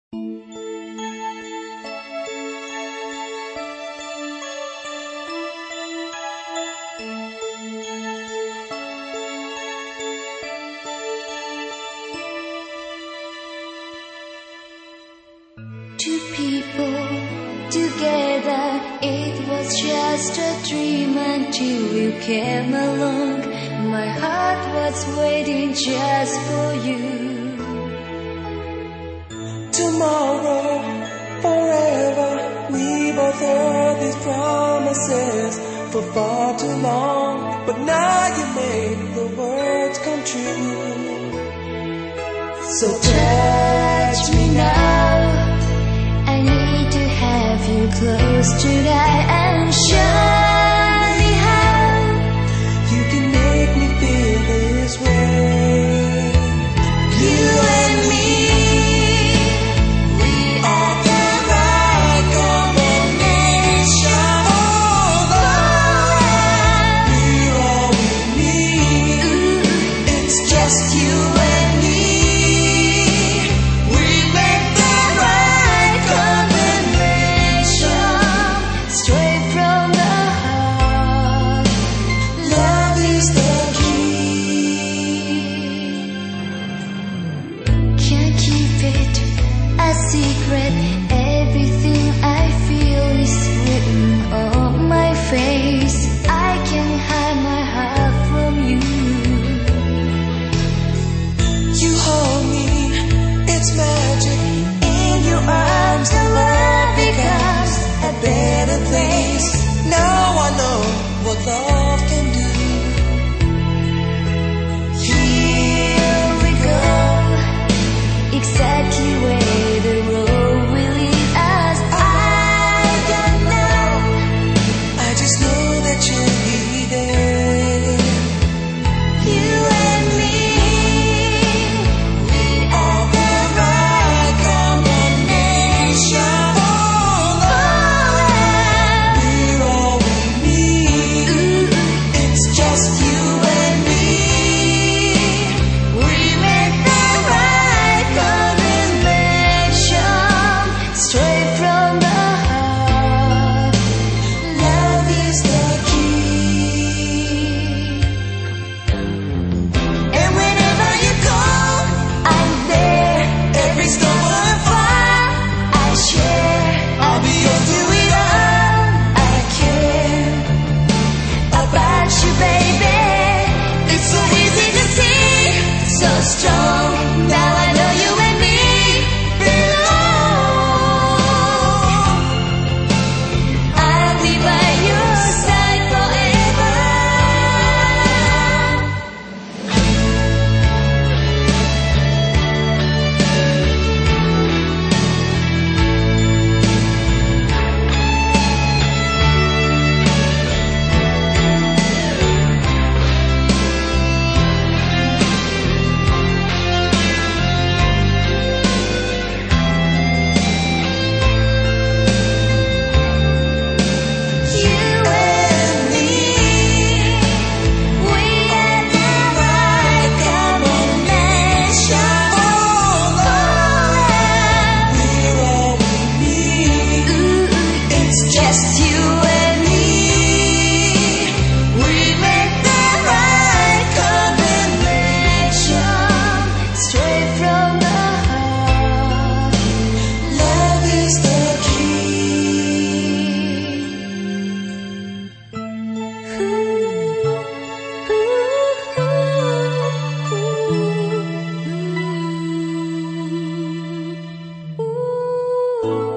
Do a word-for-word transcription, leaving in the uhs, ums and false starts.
Two people together, it was just a dream until you came along. My heart was waiting just for you. Tomorrow, forever, we both heard these promises for far too long, but now you made the words come true. So touch me now, I need to have you close tonight and show me how you can make me feel this way. You and me, we are the right combination. Although we're all we need, it's just you and me. We make the right combination, straight from the heart. Love is the key. Can't keep it a secret. Everything I feel is written on my face. I can't hide my heart from you. You hold me, it's magic. In your arms, the love becomes a better place. Now I know what love can do. Here we go, exactly where the road will lead us. I don't know. I just know that you'll be there. You and me, We are the right combination. Although we're all we need, it's just you and me. we make the right combination, straight from the heart. Love is the key. And whenever you call, I'm there. Every storm and fire, I share. I'll be yours through it all. I care about you, baby. It's so easy to see, so strong. Now I know you and me belong. I'll be by your side forever. You and me, we are the right combination. We're all we need. It's just you and me. We make the right combination, straight from the heart. Love is the key. Ooh.